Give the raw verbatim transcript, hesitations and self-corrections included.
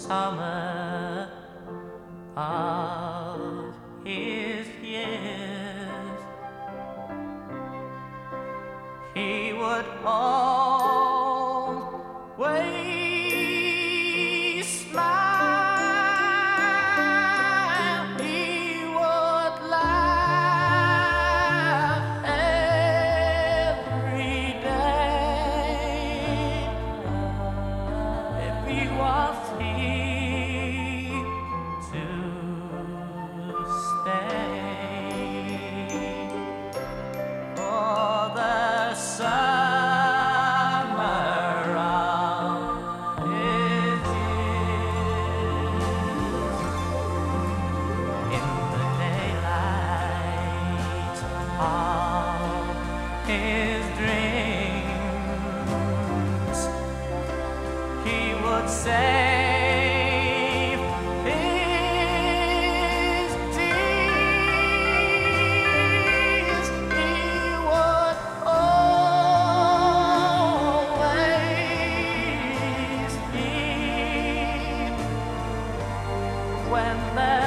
summer of his years. He would always smile. He would laugh every day. If he was here to stay for the summer of his years. In the daylight of his dreams, he would save his tears. He would always hear when the